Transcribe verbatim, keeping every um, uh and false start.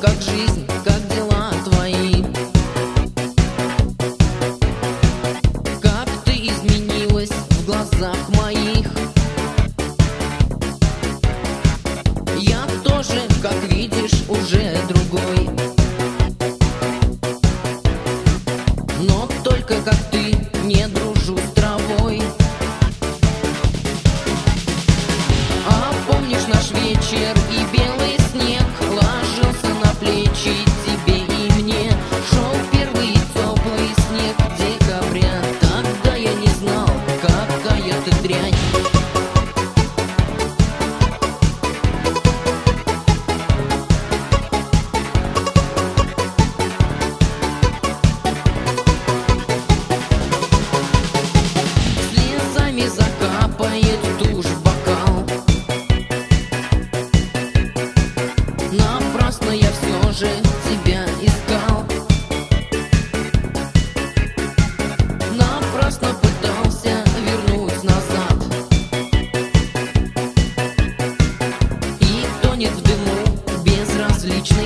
как жизнь, как дела твои? Как ты изменилась в глазах моих? Я тоже, как видишь, уже другой. Но только как ты не дружу с травой. А помнишь наш вечер и белый снег ложился на плечи тебе и мне? Шел первый теплый снег декабря. Тогда я не знал, какая ты дрянь. Слезами закапает тушь бокал. Напрасно я все же тебя искал. Напрасно пытался вернуть назад. И тонет в дыму безразличный